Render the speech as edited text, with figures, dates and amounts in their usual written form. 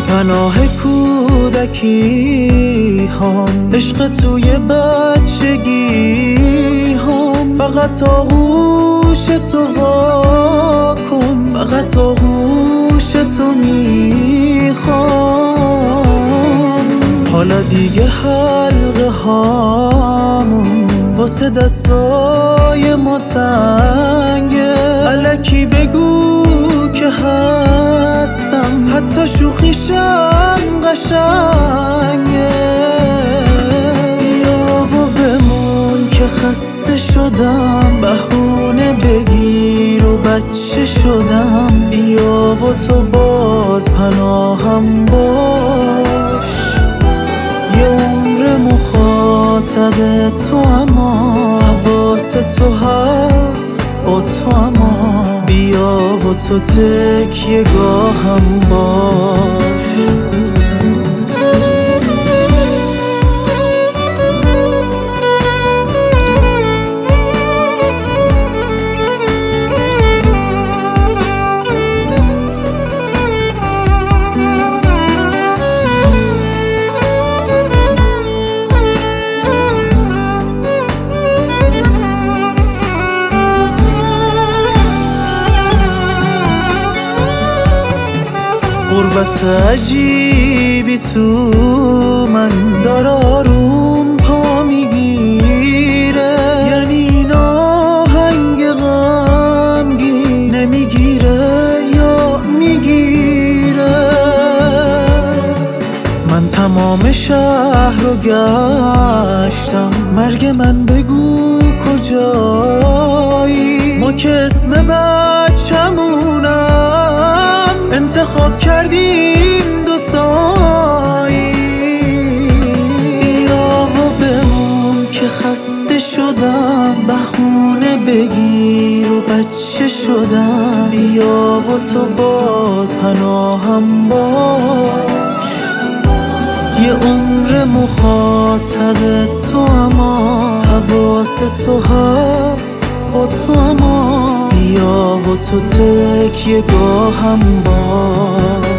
پناه کودکی هم، عشق توی بچگی هم، فقط آغوش تو وا کن، فقط آغوش تو میخوام. حالا دیگه حلقه هامون واسه دستای ما تنگه، الکی بگو که هستم، حتی شوخیشم قشنگه. بیا و بمون که خسته شدم، بهونه بگیر و بچه شدم. بیا و تو باز پناهم باش، یه عمر مخاطب تو، اما حواس تو هست با تو، اما بیا و تو تکیه گاهم باش. غربت عجیبی تو من داره آروم پا میگیره، یعنی این آهنگ غمگین نمیگیره یا میگیره. من تمام شهر رو گشتم، مرگ من بگو کجایی؟ ما که اسم بچمونم انتخاب کردیم دوتایی. بیا و بمون که خسته شدم، بهونه بگیر و بچه شدم. بیا و تو باز پناهم باش، یه عمر مخاطب تو، اما حواس تو هست با تو، اما بیا و تو تکیه گاهم باش.